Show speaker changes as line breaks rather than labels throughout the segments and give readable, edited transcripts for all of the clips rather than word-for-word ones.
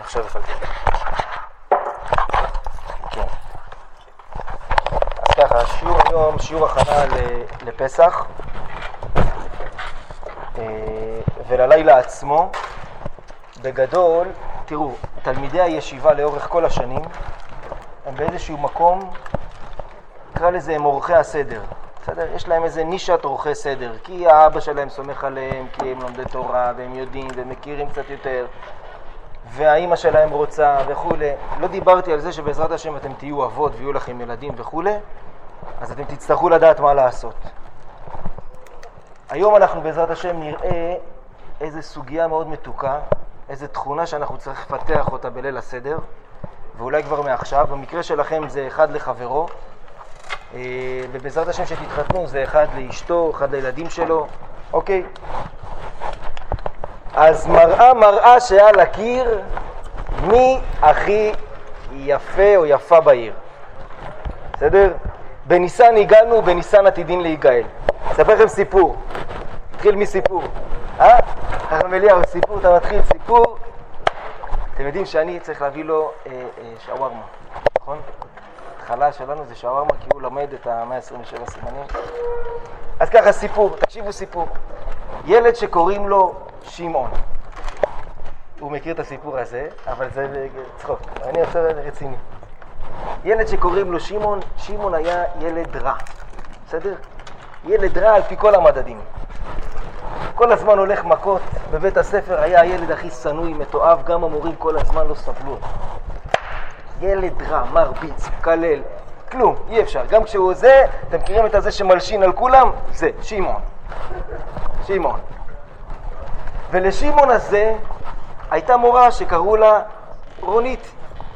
עכשיו הפעלתי. כן. אז ככה, שיעור היום, שיעור הכנה לפסח וללילה עצמו. בגדול, תראו, תלמידי הישיבה לאורך כל השנים הם באיזשהו מקום, נקרא לזה הם אורחי הסדר. בסדר? יש להם איזה נישת אורחי סדר, כי האבא שלהם סומך עליהם, כי הם לומדי תורה והם יודעים ומכירים קצת יותר, והאמא שלהם רוצה וכו'. לא דיברתי על זה שבעזרת השם אתם תהיו אבות ויהיו לכם ילדים וכו', אז אתם תצטרכו לדעת מה לעשות. היום אנחנו בעזרת השם נראה איזו סוגיה מאוד מתוקה, איזו תכונה שאנחנו צריך לפתח אותה בליל הסדר, ואולי כבר מעכשיו. במקרה שלכם זה אחד לחברו, ובעזרת השם שתתחתנו זה אחד לאשתו, אחד לילדים שלו, אוקיי? אז מראה שעל הקיר, מי הכי יפה או יפה בעיר? בסדר? בניסן הגענו, בניסן עתידין להיגאל. אספר לכם סיפור. התחיל מסיפור. חכם אליהו, סיפור, אתה מתחיל סיפור. אתם יודעים שאני צריך להביא לו שווארמה, נכון? ההתחלה שלנו זה שווארמה, כי הוא למד את ה-127 סימנים. אז ככה סיפור, תקשיבו סיפור. ילד שקוראים לו שמעון. הוא מכיר את הסיפור הזה, אבל זה צחוק. אני עכשיו רציני. ילד שקוראים לו שמעון, שמעון היה ילד רע. בסדר? ילד רע על פי כל המדדים. כל הזמן הולך מכות, בבית הספר היה הילד הכי שנוי, מתועב, גם המורים כל הזמן לא סבלו אותו. ילד רע, מרביץ, קלל, כלום, אי אפשר. גם כשהוא זה, אתם מכירים את הזה שמלשין על כולם? זה, שמעון. שמעון. ולשמעון הזה הייתה מורה שקראו לה רונית.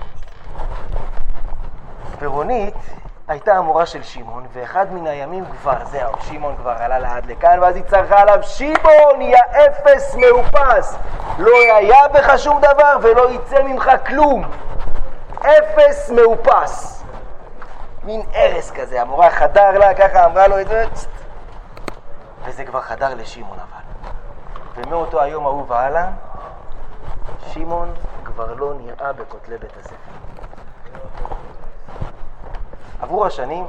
ורונית הייתה המורה של שמעון, ואחד מן הימים כבר, זהו, שמעון כבר עלה לעד לכאן, ואז היא צרחה עליו, שמעון, יא אפס מאופס, לא היה בך שום דבר ולא יצא ממך כלום. אפס מאופס. מין ערס כזה, המורה חדר לה, ככה אמרה לו את זה, וזה כבר חדר לשמעון אבל. ומאותו היום ההוא והלאה, שמעון כבר לא נראה בכותלי בית הספר. עברו השנים,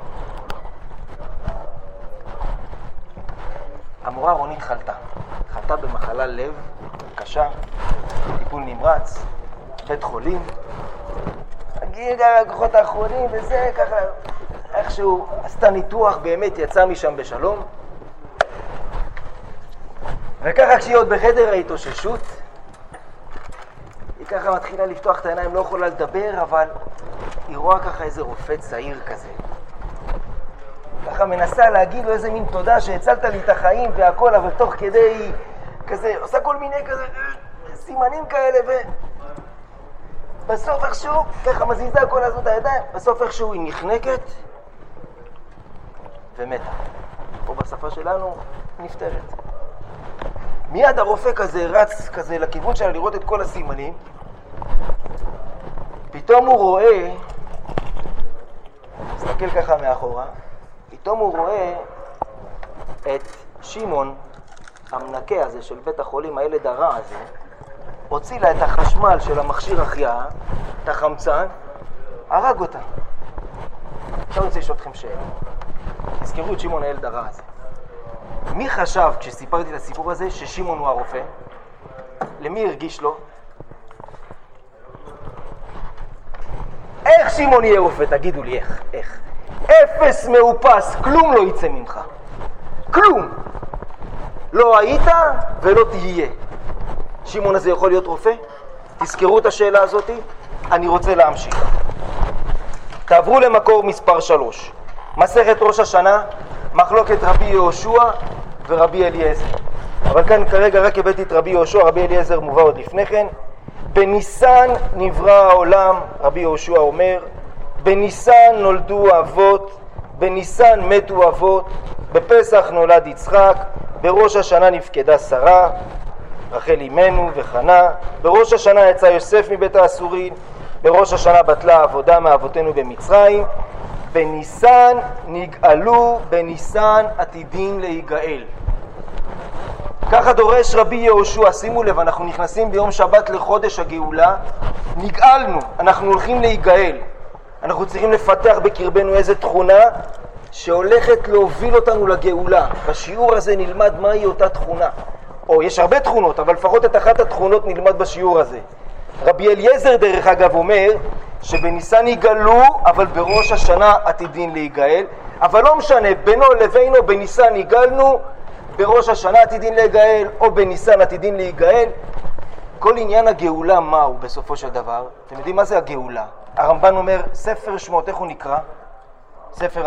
המורה רונית חלתה במחלה לב קשה, טיפול נמרץ, בית חולים, הגיע הכוחות האחרונים וזה ככה, איכשהו עשתה ניתוח, באמת יצא משם בשלום. וככה כשהיא עוד בחדר ההתאוששות, היא ככה מתחילה לפתוח את העיניים, לא יכולה לדבר, אבל היא רואה ככה איזה רופא צעיר כזה. ככה מנסה להגיד לו איזה מין תודה שהצלת לי את החיים והכל, אבל תוך כדי כזה, עושה כל מיני כזה סימנים כאלה, ובסוף איכשהו, ככה מזיזה כל הזאת הידיים, בסוף איכשהו היא נחנקת ומתה. פה בשפה שלנו נפטרת. מיד הרופא כזה רץ כזה לכיוון שלה לראות את כל הסימנים, פתאום הוא רואה, מסתכל ככה מאחורה, פתאום הוא רואה את שמעון, המנקה הזה של בית החולים, הילד הרע הזה, הוציא לה את החשמל של המכשיר החייאה, את החמצן, הרג אותה. עכשיו אני רוצה לשאול אתכם שאלה. תזכרו את שמעון הילד הרע הזה. מי חשב כשסיפרתי את הסיפור הזה ששמעון הוא הרופא? למי הרגיש לו? איך שמעון יהיה רופא? תגידו לי איך? אפס מאופס, כלום לא יצא ממך. כלום. לא היית ולא תהיה. שמעון הזה יכול להיות רופא? תזכרו את השאלה הזאת. אני רוצה להמשיך. תעברו למקור מספר 3. מסכת ראש השנה, מחלוקת רבי יהושע ורבי אליעזר. אבל כאן כרגע רק הבאתי את רבי יהושע, רבי אליעזר מובא עוד לפני כן. בניסן נברא העולם, רבי יהושע אומר, בניסן נולדו אבות, בניסן מתו אבות, בפסח נולד יצחק, בראש השנה נפקדה שרה, רחל אמנו וחנה, בראש השנה יצא יוסף מבית האסורים, בראש השנה בטלה העבודה מאבותינו במצרים, בניסן נגאלו, בניסן עתידים להיגאל. ככה דורש רבי יהושע, שימו לב, אנחנו נכנסים ביום שבת לחודש הגאולה, נגאלנו, אנחנו הולכים להיגאל. אנחנו צריכים לפתח בקרבנו איזו תכונה שהולכת להוביל אותנו לגאולה. בשיעור הזה נלמד מהי אותה תכונה. או יש הרבה תכונות, אבל לפחות את אחת התכונות נלמד בשיעור הזה. רבי אליעזר דרך אגב אומר שבניסן יגאלו, אבל בראש השנה עתידין להיגאל. אבל לא משנה, בינו לבינו בניסן יגאלנו, בראש השנה עתידין להיגאל, או בניסן עתידין להיגאל. כל עניין הגאולה מהו בסופו של דבר? אתם יודעים מה זה הגאולה? הרמב"ן אומר, ספר שמות, איך הוא נקרא? ספר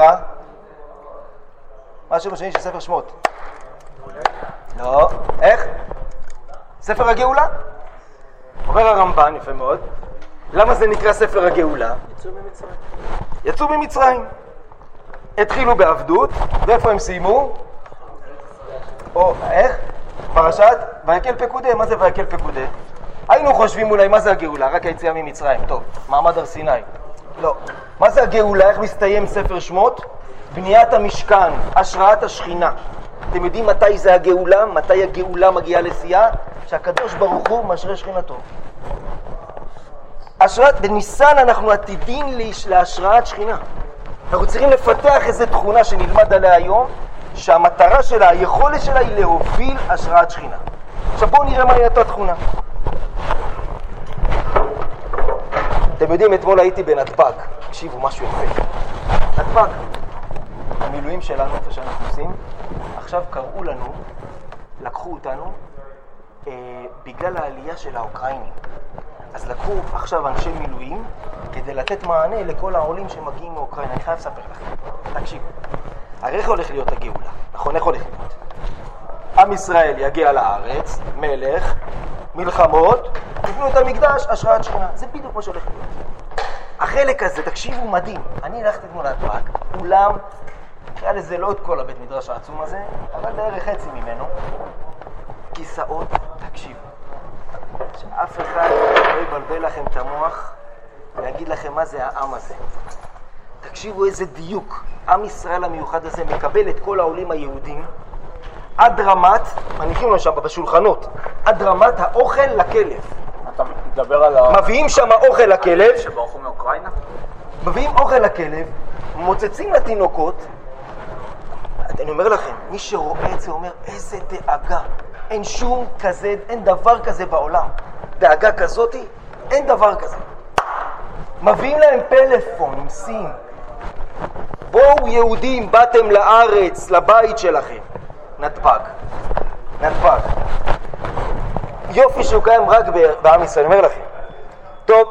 מה השם השני של ספר שמות? לא, איך? ספר הגאולה? אומר הרמב"ן, יפה מאוד. למה זה נקרא ספר הגאולה? יצאו ממצרים. התחילו בעבדות, ואיפה הם סיימו? או, איך? פרשת ויקל פקודה. מה זה ויקל פקודה? היינו חושבים אולי מה זה הגאולה, רק היציאה ממצרים. טוב, מעמד הר סיני. לא. מה זה הגאולה? איך מסתיים ספר שמות? בניית המשכן, השראת השכינה. אתם יודעים מתי זה הגאולה? מתי הגאולה מגיעה לשיאה? שהקדוש ברוך הוא משרה שכינתו. בניסן אנחנו עתידים להשראת שכינה. אנחנו צריכים לפתח איזו תכונה שנלמד עליה היום, שהמטרה שלה, היכולת שלה היא להוביל השראת שכינה. עכשיו בואו נראה מהי אותה תכונה. אתם יודעים, אתמול הייתי בנתב"ג. תקשיבו, משהו יפה. נתב"ג. המילואים שלנו, איפה שאנחנו עושים, עכשיו קראו לנו, לקחו אותנו, בגלל העלייה של האוקראינים. אז לקחו עכשיו אנשי מילואים כדי לתת מענה לכל העולים שמגיעים מאוקראינה. אני חייב לספר לכם. תקשיבו. הרי איך הולך להיות הגאולה? נכון, איך הולך להיות? עם ישראל יגיע לארץ, מלך, מלחמות, יבנו את המקדש, השראת שכינה. זה בדיוק מה שהולך להיות. החלק הזה, תקשיבו, מדהים. אני הלכתי אתמול לנתב"ג, אולם, נראה לזה לא את כל הבית מדרש העצום הזה, אבל בערך חצי ממנו, כיסאות, תקשיבו. שאף אחד לא יבלבל לכם את המוח ויגיד לכם מה זה העם הזה. תקשיבו איזה דיוק. עם ישראל המיוחד הזה מקבל את כל העולים היהודים עד רמת, מניחים לו שם בשולחנות, עד רמת האוכל לכלב.
אתה מדבר על
מביאים שם אוכל לכלב.
שברחו מאוקראינה?
מביאים אוכל לכלב, מוצצים לתינוקות. אני אומר לכם, מי שרואה את זה אומר, איזה דאגה. אין שום כזה, אין דבר כזה בעולם. דאגה כזאת, אין דבר כזה. מביאים להם פלאפון עם סים. בואו יהודים, באתם לארץ, לבית שלכם. נתב"ג. נתב"ג. יופי שהוא קיים רק בעם ישראל, אני אומר לכם. טוב,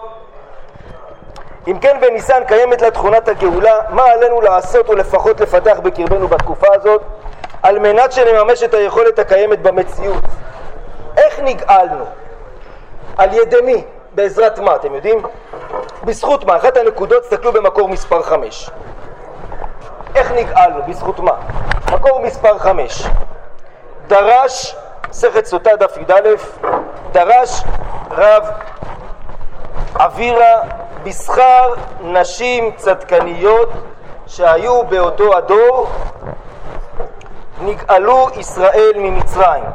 אם כן בניסן קיימת לה תכונת הגאולה, מה עלינו לעשות ולפחות לפתח בקרבנו בתקופה הזאת, על מנת שנממש את היכולת הקיימת במציאות. איך נגאלנו? על ידי מי? בעזרת מה? אתם יודעים? בזכות מה? אחת הנקודות, תסתכלו במקור מספר 5. איך נגאלנו? בזכות מה? מקור מספר 5. דרש, מסכת סוטה דף י"א, דרש רב אבירה בשכר נשים צדקניות שהיו באותו הדור, נגאלו ישראל ממצרים.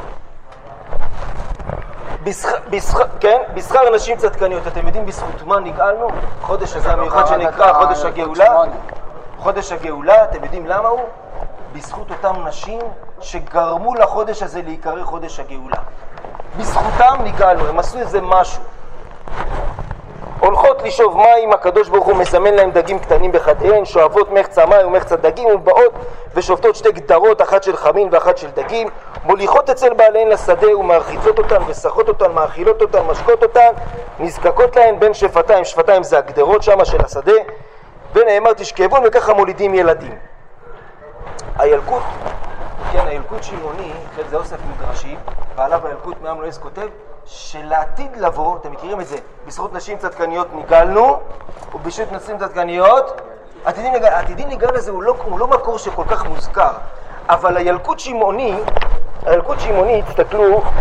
בשכר נשים צדקניות. אתם יודעים בזכות מה נגאלנו? חודש הזה המיוחד שנקרא חודש הגאולה. חודש הגאולה, אתם יודעים למה הוא? בזכות אותם נשים שגרמו לחודש הזה להיקרא חודש הגאולה. בזכותם נגאלנו, הם עשו איזה משהו. הולכות לשאוב מים, הקדוש ברוך הוא מזמן להם דגים קטנים בחדיהן, שואבות מחצה מים ומחצה דגים, ובאות ושופטות שתי גדרות, אחת של חמין ואחת של דגים, מוליכות אצל בעליהן לשדה ומארחיצות אותן ושחות אותן, מאכילות אותן, משקות אותן, נזקקות להן בין שפתיים, שפתיים זה הגדרות שמה של השדה, ונאמר תשכבון, וככה מולידים ילדים. הילקוט, כן, הילקוט שמעוני, זה אוסף מדרשי, ועליו הילקוט מעם לועז כותב שלעתיד לבוא, אתם מכירים את זה, בזכות נשים צדקניות נגאלנו, ובזכות נשים צדקניות עתידים נגאל הזה הוא לא מקור שכל כך מוזכר, אבל הילקוט שמעוני, תסתכלו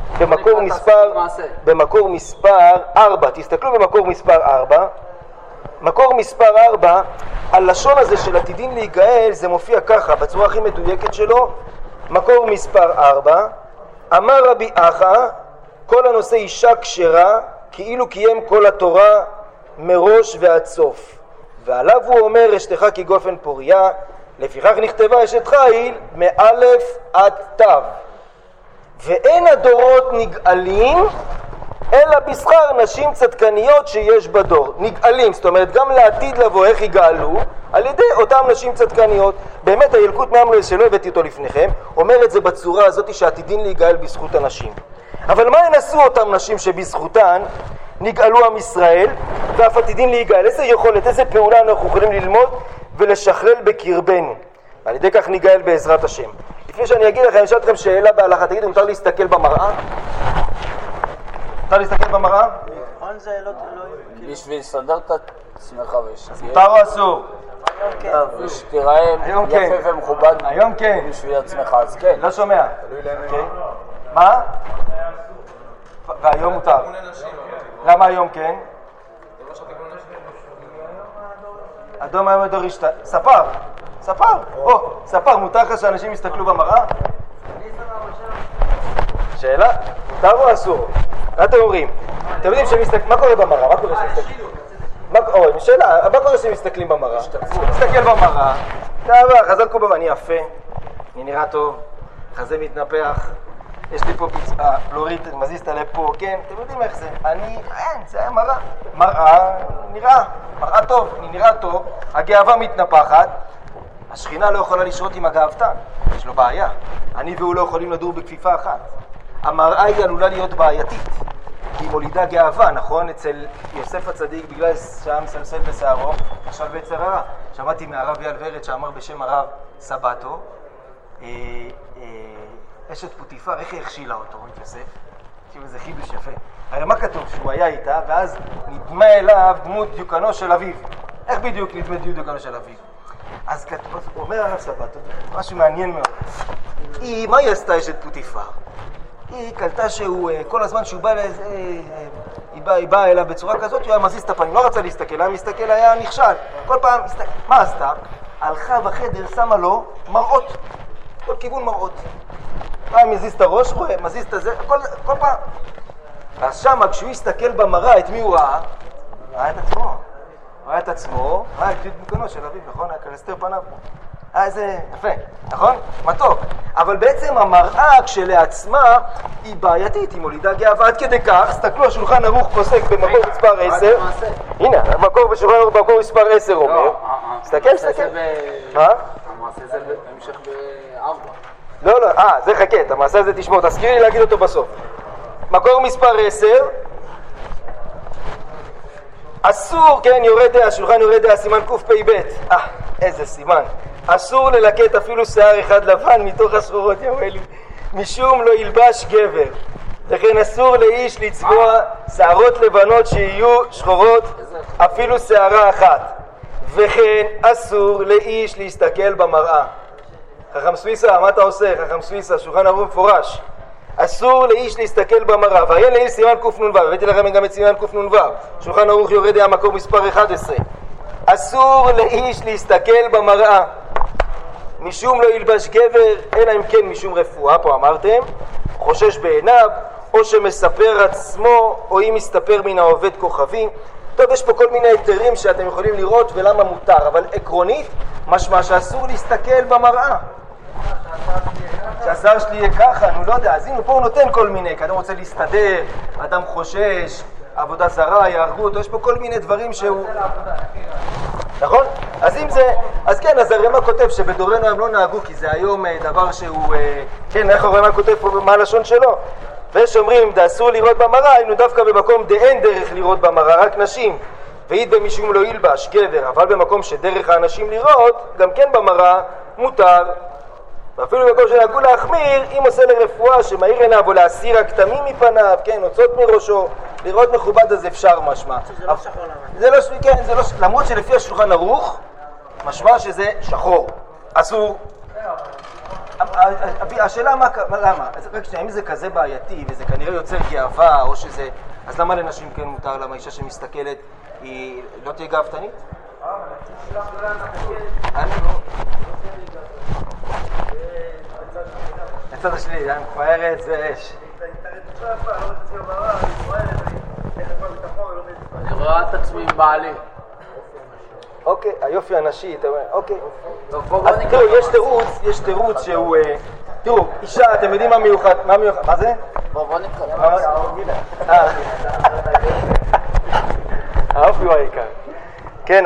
במקור מספר 4, תסתכלו במקור מספר 4, מקור מספר 4, הלשון הזה של עתידים להיגאל, זה מופיע ככה, בצורה הכי מדויקת שלו, מקור מספר 4, אמר רבי אחא, כל הנושא אישה כשרה, כאילו קיים כל התורה מראש ועד סוף. ועליו הוא אומר, אשתך כגופן פוריה, לפיכך נכתבה אשת חיל מאלף עד תו. ואין הדורות נגאלים, אלא בשכר נשים צדקניות שיש בדור. נגאלים, זאת אומרת, גם לעתיד לבוא איך יגאלו, על ידי אותם נשים צדקניות. באמת הילקוט מאמלס שלא הבאתי אותו לפניכם, אומר את זה בצורה הזאת שעתידין להיגאל בזכות הנשים. אבל מה ינסו אותם נשים שבזכותן נגאלו עם ישראל, ואף עתידין להיגאל? איזה יכולת, איזה פעולה אנחנו יכולים ללמוד ולשכלל בקרבנו? על ידי כך ניגאל בעזרת השם. לפני שאני אגיד לכם, אני אשאל אתכם שאלה בהלכה, תגידו, מותר להסתכל במראה? מותר להסתכל במראה?
בשביל לסדר את עצמך ושתהיה.
מותר או אסור?
ושתיראה יפה ומכובד.
היום כן.
בשביל עצמך, אז כן.
לא שומע. מה? והיום מותר. למה היום כן? אדום היום הדור השתה. ספר. ספר, מותר לך שאנשים יסתכלו במראה? שאלה? מותר או אסור? מה אתם אומרים? אתם יודעים שמסתכלים, מה קורה במראה? מה קורה שמסתכלים? שאלה, מה קורה שמסתכלים במראה? מסתכל במראה, חזקו במה, אני יפה, אני נראה טוב, חזה מתנפח, יש לי פה פצעה, פלורית, מזיז את הלב פה, כן, אתם יודעים איך זה, זה היה מראה, מראה טוב, אני נראה טוב, הגאווה מתנפחת, השכינה לא יכולה לשרות עם הגאוותן, יש לו בעיה, אני והוא לא יכולים לדור בכפיפה אחת, המראה היא עלולה להיות בעייתית, כי היא מולידה גאווה, נכון? אצל יוסף הצדיק, בגלל שהיה מסלסל בשערו, עכשיו ביצר הרע. שמעתי מהרב יעל ורד שאמר בשם הרב סבתו, אשת פוטיפר, איך היא הכשילה אותו, את יוסף? תראו, זה חידוש יפה. הרי מה כתוב? שהוא היה איתה, ואז נדמה אליו דמות דיוקנו של אביו. איך בדיוק נדמה דיוקנו של אביו? אז כתוב, אומר הרב סבתו, משהו מעניין מאוד. מה היא עשתה אשת פוטיפר? היא קלטה שהוא, כל הזמן שהוא בא לאיזה, היא באה אליו בצורה כזאת, הוא היה מזיז את הפנים, לא רצה להסתכל, היה מסתכל, היה נכשל. כל פעם, מה עשתה? הלכה בחדר, שמה לו מראות, כל כיוון מראות. פעם מזיז את הראש, רואה, מזיז את זה, כל פעם. אז שמה, כשהוא הסתכל במראה, את מי הוא ראה? ראה את עצמו, ראה את דמותו של אביו, נכון? היה קלסתר פניו. זה יפה, נכון? מתוק. אבל בעצם המראה כשלעצמה היא בעייתית, היא מולידה גאווה עד כדי כך. תסתכלו, השולחן ערוך פוסק במקור מספר 10. הנה, המקור בשולחן ערוך במקור מספר 10 אומר. תסתכל. מה?
המעשה זה בהמשך ב4.
לא, זה חכה, את המעשה הזה תשמעו, תזכירי לי להגיד אותו בסוף. מקור מספר 10. אסור, כן, השולחן יורד סימן קפ"ב. איזה סימן. אסור ללקט אפילו שיער אחד לבן מתוך השחורות, יאמרו, משום לא ילבש גבר. וכן אסור לאיש לצבוע שערות לבנות שיהיו שחורות אפילו שערה אחת. וכן אסור לאיש להסתכל במראה. חכם סוויסה, מה אתה עושה? חכם סוויסה, שולחן ערוך מפורש. אסור לאיש להסתכל במראה. ועיין לאיש סימן קנ"ו, הבאתי לכם גם את סימן קנ"ו. שולחן ערוך יורד המקור מספר 11. אסור לאיש להסתכל במראה, משום לא ילבש גבר, אלא אם כן משום רפואה, פה אמרתם, חושש בעיניו, או שמספר עצמו, או אם מסתפר מן העובד כוכבים. טוב, יש פה כל מיני היתרים שאתם יכולים לראות ולמה מותר, אבל עקרונית, משמע שאסור להסתכל במראה. שהשיער שלי יהיה ככה, נו לא יודע, אז הנה פה הוא נותן כל מיני, כי אדם רוצה להסתדר, אדם חושש, עבודה זרה, יהרגו אותו, יש פה כל מיני דברים שהוא... נכון? אז אם זה... אז כן, אז הרמ"א כותב שבדורנו הם לא נהגו, כי זה היום דבר שהוא... כן, איך הרמ"א כותב פה מה הלשון שלו? ויש אומרים, אסור לראות במראה, היינו דווקא במקום אין דרך לראות במראה, רק נשים. ואית במשום לא ילבש גבר, אבל במקום שדרך האנשים לראות, גם כן במראה, מותר. ואפילו במקום שנהגו להחמיר, אם עושה לרפואה שמאיר עיניו או להסיר הכתמים מפניו, כן, הוצאות מראשו, לראות מכובד אז אפשר משמע.
זה לא שחור למה?
זה לא, כן, זה לא, למרות שלפי השולחן ערוך, משמע שזה שחור, אסור. השאלה למה? רק שנייה, אם זה כזה בעייתי וזה כנראה יוצר גאווה או שזה... אז למה לנשים כן מותר? למה אישה שמסתכלת היא לא תהיה גאוותנית? הצד השני, זה מפוארת, זה אש.
אני רואה את עצמי עם בעלי.
אוקיי, היופי הנשי, אתה אומר, אוקיי.
בוא
אז
נקרא.
תראו, יש תירוץ שהוא... תראו, אישה, אתם יודעים מה מיוחד? מה זה?
בוא נקרא.
האופי הוא העיקר. כן,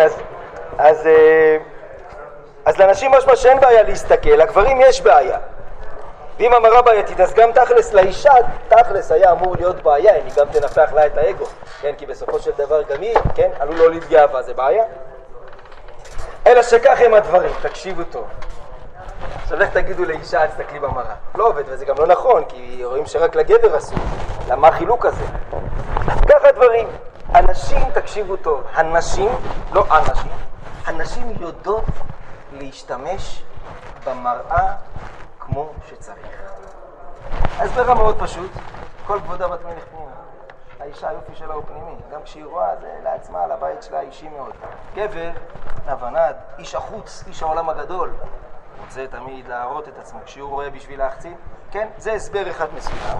אז לאנשים משמע שאין בעיה להסתכל, לגברים יש בעיה. ואם המראה בעייתית, אז גם תכלס לאישה, תכלס היה אמור להיות בעיה, אם היא גם תנפח לה את האגו. כן, כי בסופו של דבר גם היא, כן, עלול לא להתגאווה, זה בעיה. אלא שכך הם הדברים, תקשיבו טוב. עכשיו איך תגידו לאישה, תסתכלי במראה. לא עובד, וזה גם לא נכון, כי רואים שרק לגבר אסור. למה החילוק הזה? ככה הדברים. הנשים, תקשיבו טוב, הנשים, לא אנשים, הנשים יודעות להשתמש במראה כמו שצריך. ההסבר מאוד פשוט, כל כבודה בת מלך פנימה. האישה היופי שלה הוא פנימי, גם כשהיא רואה זה לעצמה, על הבית שלה אישי מאוד. גבר, נבנד, איש החוץ, איש העולם הגדול, רוצה תמיד להראות את עצמו כשהוא רואה בשביל להחצין, כן? זה הסבר אחד מסוים.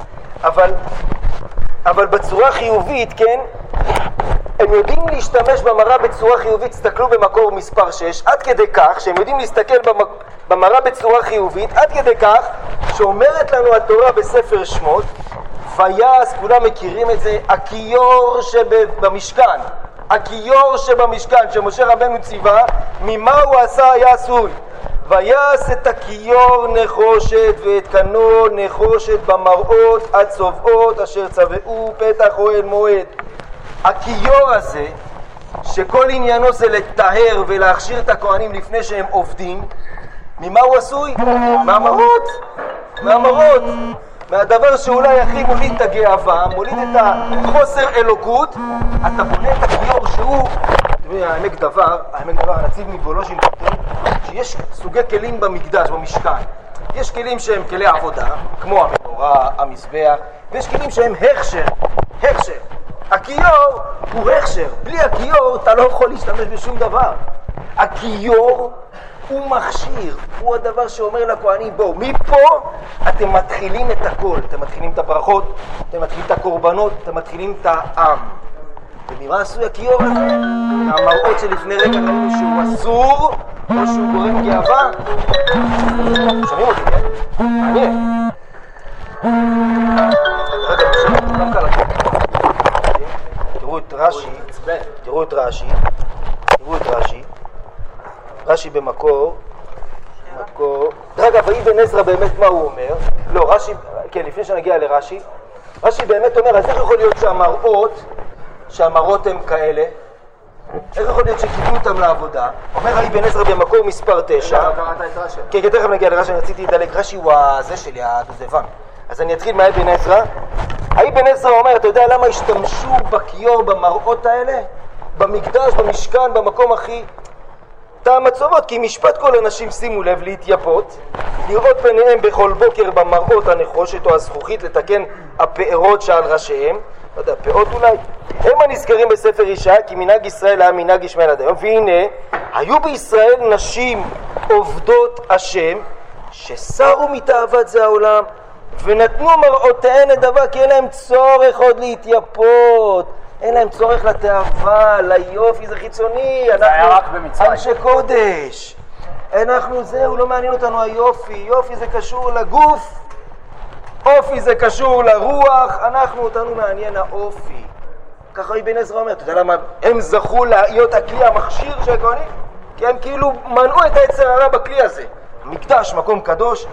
אבל בצורה חיובית, כן? הם יודעים להשתמש במראה בצורה חיובית, תסתכלו במקור מספר 6, עד כדי כך שהם יודעים להסתכל במראה בצורה חיובית, עד כדי כך שאומרת לנו התורה בספר שמות, ויעש, כולם מכירים את זה, הכיור שבמשכן, הכיור שבמשכן שמשה רבנו ציווה, ממה הוא עשה היה עשוי. ויעש את הכיור נחושת ואת קנו נחושת במראות הצובעות אשר צבעו פתח אוהל מועד. הכיור הזה, שכל עניינו זה לטהר ולהכשיר את הכהנים לפני שהם עובדים, ממה הוא עשוי? מהמרות. מהמרות. מהדבר שאולי הכי מוליד את הגאווה, מוליד את החוסר אלוקות, אתה בונה את הכיור שהוא, העמק דבר, הנציב מבולוז'ין כותב, שיש סוגי כלים במקדש, במשכן. יש כלים שהם כלי עבודה, כמו המנורה, המזבח, ויש כלים שהם הכשר. הכיור הוא הכשר. בלי הכיור אתה לא יכול להשתמש בשום דבר. הכיור הוא מכשיר, הוא הדבר שאומר לכהנים, בואו, מפה אתם מתחילים את הכל, אתם מתחילים את הברכות, אתם מתחילים את הקורבנות, אתם מתחילים את העם. וממה עשוי הכיור הזה? המראות שלפני רגע ראינו שהוא אסור, או שהוא גורם גאווה. שומעים אותי, כן? מעניין. רגע, גם קל לכם. תראו את רש"י, רש"י במקור, דרך אגב, אבן עזרא באמת מה הוא אומר? לא, רש"י, כן, לפני שנגיע לרש"י, רש"י באמת אומר, אז איך יכול להיות שהמראות הם כאלה? איך יכול להיות שקיבלו אותם לעבודה? אומר אבן עזרא במקור מספר 9.
לא קראת את רש"י.
כן, תכף נגיע לרש"י, אני רציתי לדלג, רש"י הוא הזה שלי, הדובדבן. אז אני אתחיל מאבן עזרא. אבן עזרא אומר, אתה יודע למה השתמשו בכיור במראות האלה? במקדש, במשכן, במקום הכי טעם הצובות, כי משפט כל אנשים, שימו לב, להתייפות, לראות פניהם בכל בוקר במראות הנחושת או הזכוכית, לתקן הפארות שעל ראשיהם, לא יודע, פאות אולי, הם הנזכרים בספר ישעיה, כי מנהג ישראל היה מנהג ישמעאל עד היום. והנה, היו בישראל נשים עובדות השם, שסרו מתאוות זה העולם, ונתנו מראותיהן נדבה, כי אין להם צורך עוד להתייפות, אין להם צורך לתאווה, ליופי, זה חיצוני, אנחנו אנשי קודש, אנחנו זהו, לא מעניין אותנו היופי, יופי זה קשור לגוף, אופי זה קשור לרוח, אותנו מעניין האופי. ככה אבן עזרא אומר, אתה יודע למה הם זכו להיות הכלי המכשיר של הכהנים? כי הם כאילו מנעו את היצר הרע בכלי הזה. מקדש, מקום קדוש,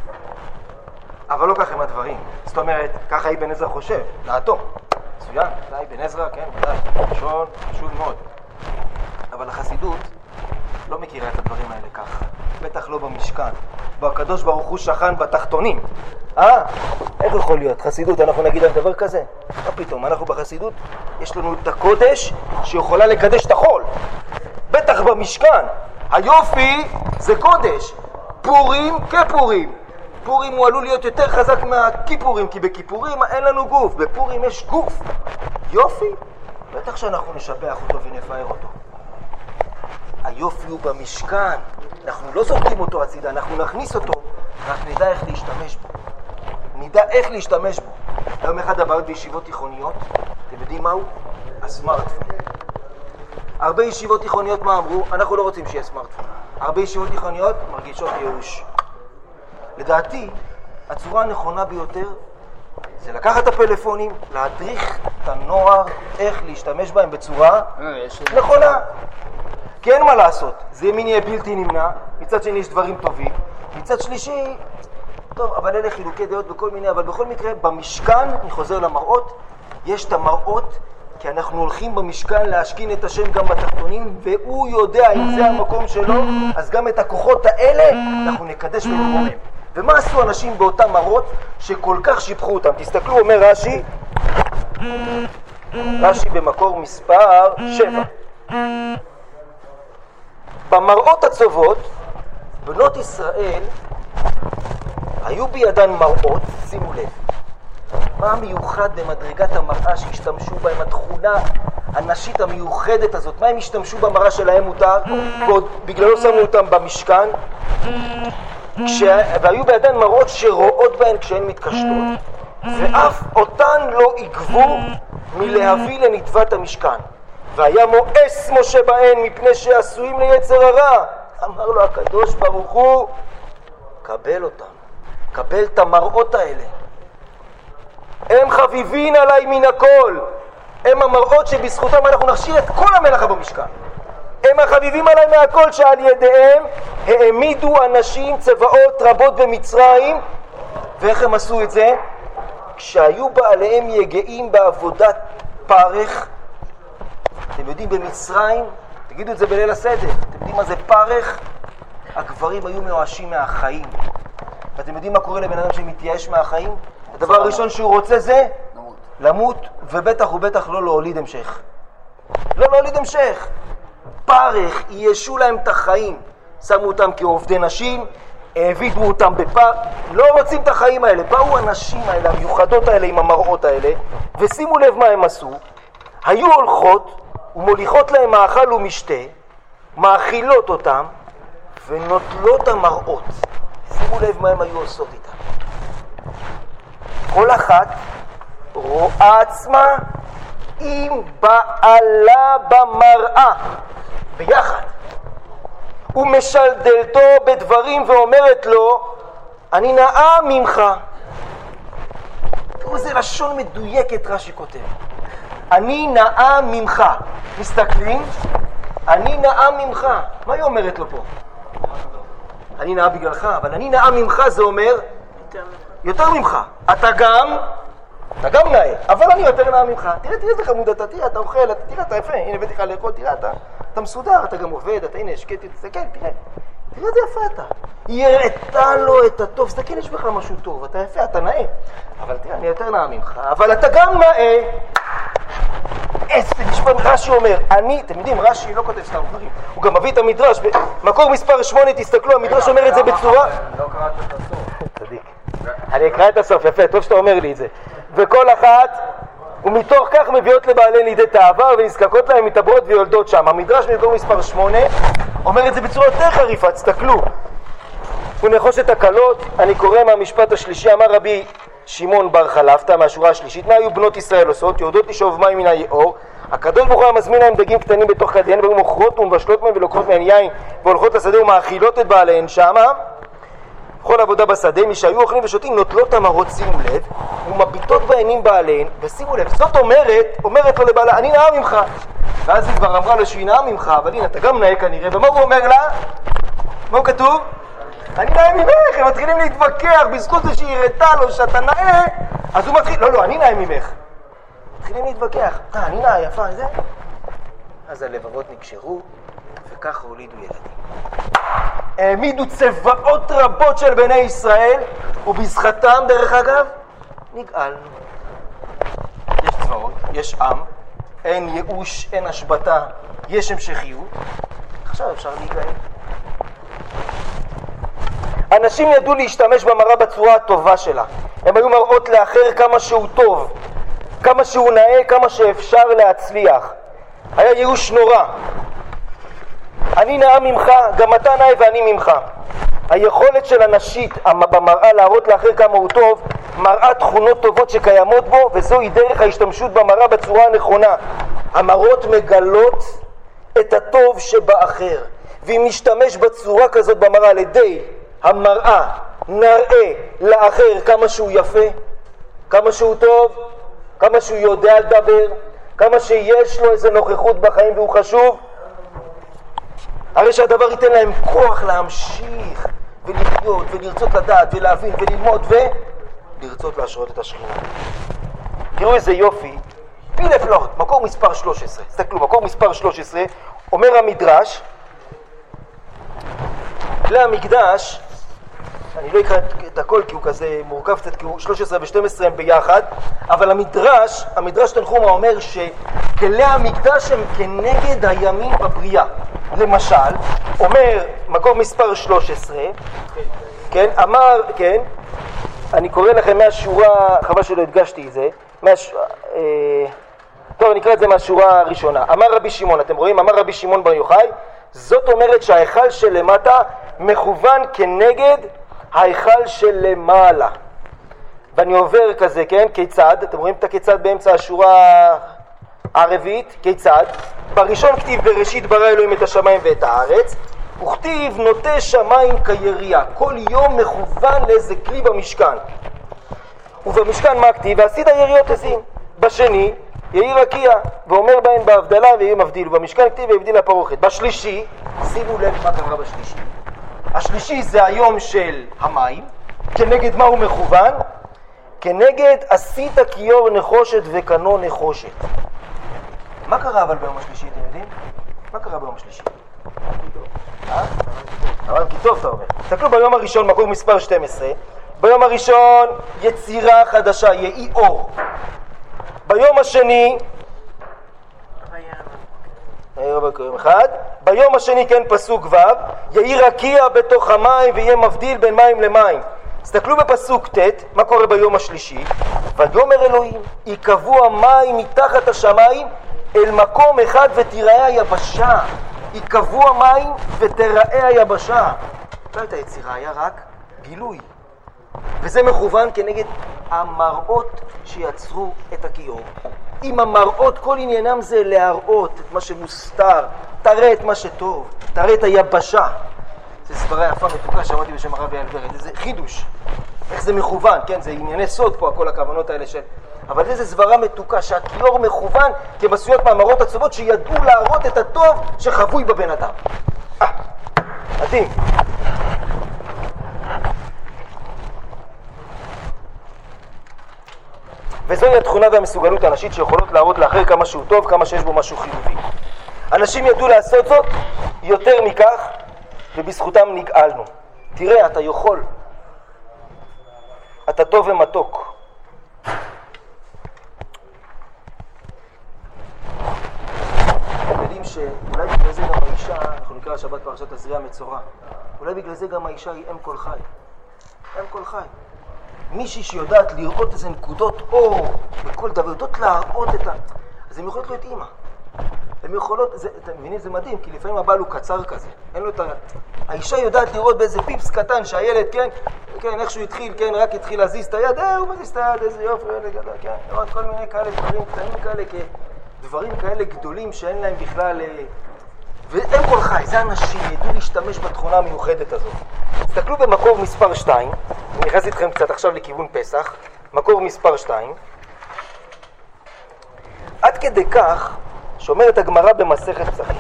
אבל לא ככה הם הדברים. זאת אומרת, ככה אבן עזרא חושב, דעתו. מצוין, ודאי, אבן עזרא, כן, ודאי, ראשון, חשוב מאוד. אבל החסידות לא מכירה את הדברים האלה ככה. בטח לא במשכן. והקדוש ברוך הוא שכן בתחתונים. איך יכול להיות? חסידות, אנחנו נגיד על דבר כזה? מה פתאום? אנחנו בחסידות, יש לנו את הקודש שיכולה לקדש את החול. בטח במשכן. היופי זה קודש. פורים כפורים. פורים הוא עלול להיות יותר חזק מהכיפורים, כי בכיפורים אין לנו גוף, בפורים יש גוף. יופי, בטח שאנחנו נשבח אותו ונפאר אותו. היופי הוא במשכן, אנחנו לא זורקים אותו הצידה, אנחנו נכניס אותו, רק נדע איך להשתמש בו. נדע איך להשתמש בו. היום אחד הבעיות בישיבות תיכוניות, אתם יודעים מהו? הסמארטפון. הרבה ישיבות תיכוניות מה אמרו? אנחנו לא רוצים שיהיה סמארטפון. הרבה ישיבות תיכוניות מרגישות ייאוש. לדעתי, הצורה הנכונה ביותר זה לקחת את הפלאפונים, להדריך את הנוער איך להשתמש בהם בצורה נכונה. כי אין מה לעשות, זה ימין יהיה בלתי נמנע, מצד שני יש דברים טובים, מצד שלישי, טוב, אבל אלה חילוקי דעות בכל מיני, אבל בכל מקרה, במשכן, אני חוזר למראות, יש את המראות, כי אנחנו הולכים במשכן להשכין את השם גם בתחתונים, והוא יודע אם זה המקום שלו, אז גם את הכוחות האלה אנחנו נקדש במקומם. ומה עשו אנשים באותם מראות שכל כך שיבחו אותם? תסתכלו, אומר רש"י במקור מספר 7. במראות הצוות, בנות ישראל היו בידן מראות, שימו לב, מה המיוחד במדרגת המראה שהשתמשו בהם, התכונה הנשית המיוחדת הזאת, מה הם השתמשו במראה שלהם מותר, ועוד בגללו שמו אותם במשכן, והיו בידן מראות שרואות בהן כשהן מתקשטות, ואף אותן לא עיכבו מלהביא לנדבת המשכן. והיה מואס משה בהן מפני שעשויים ליצר הרע. אמר לו הקדוש ברוך הוא, קבל אותם, קבל את המראות האלה. הם חביבין עליי מן הכל, הם המראות שבזכותם אנחנו נכשיר את כל המלאכה במשכן. הם החביבים עליי מהכל, שעל ידיהם העמידו אנשים צבאות רבות במצרים. ואיך הם עשו את זה? כשהיו בעליהם יגעים בעבודת פרך. אתם יודעים במצרים, תגידו את זה בליל הסדר, אתם יודעים מה זה פרך? הגברים היו מיואשים מהחיים. ואתם יודעים מה קורה לבן אדם שמתייאש מהחיים? הדבר הראשון שהוא רוצה זה למות, ובטח ובטח לא להוליד המשך. לא להוליד המשך. פרך, יישו להם את החיים. שמו אותם כעובדי נשים, העבידו אותם לא רוצים את החיים האלה. באו הנשים האלה, המיוחדות האלה עם המראות האלה, ושימו לב מה הם עשו. היו הולכות ומוליכות להם מאכל ומשתה, מאכילות אותם ונוטלות המראות. שימו לב מה הם היו עושות איתם. כל אחת רואה עצמה עם בעלה במראה ביחד, ומשלדלתו בדברים ואומרת לו, אני נאה ממך. תראו, זה לשון מדויקת רש"י כותב, אני נאה ממך. מסתכלים, אני נאה ממך. מה היא אומרת לו פה? אני נאה בגללך, אבל אני נאה ממך זה אומר יותר ממך. אתה גם נאה, אבל אני יותר נאה ממך. תראה איזה חמוד אתה, תראה, אתה אוכל, תראה, אתה יפה, הנה הבאתי לך לאכול, תראה, אתה מסודר, אתה גם עובד, אתה הנה השקט, תסתכל, תראה איזה יפה אתה. היא הראתה לו את הטוב, תסתכל, יש בך משהו טוב, אתה יפה, אתה נאה, אבל תראה, אני יותר נאה ממך, אבל אתה גם נאה. איזה משפט רש"י אומר, אתם יודעים, רש"י לא כותב סתם דברים, הוא גם מביא את המדרש, במקור מספר 8, תסתכלו, המדרש אומר את זה בצורה...
לא קראת את הסוף.
צדיק. אני אקרא את הסוף, יפה, טוב שאתה אומר לי את זה. וכל אחת, ומתוך כך מביאות לבעלי לידי תאווה, ונזקקות להם מתעברות ויולדות שם. המדרש במקור מספר 8 אומר את זה בצורה יותר חריפה, תסתכלו. ונחוש את הקלות, אני קורא מהמשפט השלישי, אמר רבי שמעון בר חלפתא מהשורה השלישית, מה היו בנות ישראל עושות? יורדות לשאוב מים מן היאור, הקדוש ברוך הוא מזמין להם דגים קטנים בתוך כדיהן, והיו מוכרות ומבשלות מהם ולוקחות מהן יין, והולכות לשדה ומאכילות את בעליהן שמה. כל עבודה בשדה, מי שהיו אוכלים ושותים נוטלות המראות, שימו לב, ומביטות בעינים בעליהן, ושימו לב, זאת אומרת לו לבעלה, אני נאה ממך. ואז היא כבר אמרה לו שהיא נאה ממך, אבל הנה, אתה גם נאה כנראה, ומה הוא אומר לה? מה הוא כתוב? אני נאה ממך. הם מתחילים להתווכח, בזכות זה שהיא הראתה לו שאתה נאה, אז הוא מתחיל, לא, אני נאה ממך. מתחילים להתווכח, אני נאה, יפה, זה? אז הלבבות נקשרו, וככה הולידו ילדים. העמידו צבאות רבות של בני ישראל, ובזכתם, דרך אגב, נגאלנו. יש צבאות, יש עם, אין ייאוש, אין השבטה, יש המשכיות. עכשיו אפשר להיגאל. אנשים ידעו להשתמש במראה בצורה הטובה שלה. הם היו מראות לאחר כמה שהוא טוב, כמה שהוא נאה, כמה שאפשר להצליח. היה ייאוש נורא. אני נאה ממך, גם אתה נאה ואני ממך. היכולת של הנשית במראה להראות לאחר כמה הוא טוב, מראה תכונות טובות שקיימות בו, וזוהי דרך ההשתמשות במראה בצורה הנכונה. המראות מגלות את הטוב שבאחר, ואם נשתמש בצורה כזאת במראה על ידי המראה, נראה לאחר כמה שהוא יפה, כמה שהוא טוב, כמה שהוא יודע לדבר, כמה שיש לו איזה נוכחות בחיים והוא חשוב, הרי שהדבר ייתן להם כוח להמשיך ולחיות ולרצות לדעת ולהבין וללמוד ולרצות להשרות את השכינה. תראו איזה יופי, פילה פלוט, מקור מספר 13. תסתכלו, מקור מספר 13, אומר המדרש, כלי המקדש, אני לא אקרא את הכל כי הוא כזה מורכב קצת, כי הוא 13 ו-12 הם ביחד, אבל המדרש תנחומא אומר שכלי המקדש הם כנגד הימין בבריאה. למשל, אומר מקור מספר 13, כן, אמר, כן, אני קורא לכם מהשורה, חבל שלא הדגשתי את זה, טוב, אני אקרא את זה מהשורה הראשונה. אמר רבי שמעון, אתם רואים? אמר רבי שמעון בר יוחאי, זאת אומרת שההיכל שלמטה מכוון כנגד ההיכל שלמעלה. ואני עובר כזה, כן, כיצד? אתם רואים את הכיצד באמצע השורה הרביעית? כיצד? בראשון כתיב בראשית ברא אלוהים את השמיים ואת הארץ, וכתיב נוטה שמיים כירייה. כל יום מכוון לאיזה כלי במשכן. ובמשכן מה כתיב? ועשית יריות עזים. בשני, יהי רקיע, ואומר בהן בהבדלה ויהי מבדיל. ובמשכן כתיב והבדיל הפרוכת. בשלישי, שימו לב מה קרה בשלישי. השלישי זה היום של המים. כנגד מה הוא מכוון? כנגד עשית כיור נחושת וקנו נחושת. מה קרה אבל ביום השלישי, אתם יודעים? מה קרה ביום השלישי? אבל כי טוב אתה אומר. תסתכלו ביום הראשון, מקור מספר 12. ביום הראשון יצירה חדשה, יהי אור. ביום השני ביום השני כן פסוק ו', יהי רקיע בתוך המים ויהיה מבדיל בין מים למים. תסתכלו בפסוק ט', מה קורה ביום השלישי? ויאמר אלוהים, יקבעו המים מתחת השמיים אל מקום אחד ותיראה היבשה. יקבעו המים ותיראה היבשה. לא הייתה יצירה, היה רק גילוי. וזה מכוון כנגד המראות שיצרו את הכיור. אם המראות, כל עניינם זה להראות את מה שמוסתר, תראה את מה שטוב, תראה את היבשה. זה סברה יפה מתוקה שאמרתי בשם הרב אייל ורד, זה חידוש. איך זה מכוון, כן? זה ענייני סוד פה, כל הכוונות האלה של... אבל זה סברה מתוקה שהכיור מכוון כמסויות מהמראות הצובות שידעו להראות את הטוב שחבוי בבן אדם. מדהים. וזוהי התכונה והמסוגלות האנשית שיכולות להראות לאחר כמה שהוא טוב, כמה שיש בו משהו חיובי. אנשים ידעו לעשות זאת יותר מכך, ובזכותם נגאלנו. תראה, אתה יכול. אתה טוב ומתוק. אתם יודעים שאולי בגלל זה גם האישה, אנחנו נקרא השבת פרשת תזריע מצורע, אולי בגלל זה גם האישה היא אם כל חי. אם כל חי. מישהי שיודעת לראות איזה נקודות אור בכל דבר, יודעות להראות את ה... אז הן יכולות להיות אימא. הן יכולות, אתם מבינים, זה מדהים, כי לפעמים הבעל הוא קצר כזה. אין לו את ה... האישה יודעת לראות באיזה פיפס קטן שהילד, כן, איך שהוא התחיל, כן, רק התחיל להזיז את היד, הוא מזיז את היד, איזה יופי, ילד גדול, כן. לראות כל מיני כאלה דברים קטנים כאלה, דברים כאלה גדולים שאין להם בכלל... והם כל חי, זה אנשים, ידעו להשתמש בתכונה המיוחדת הזאת. תסתכלו במקור מספר 2, אני נכנס איתכם קצת עכשיו לכיוון פסח, מקור מספר 2, עד כדי כך שאומרת הגמרא במסכת פסחים,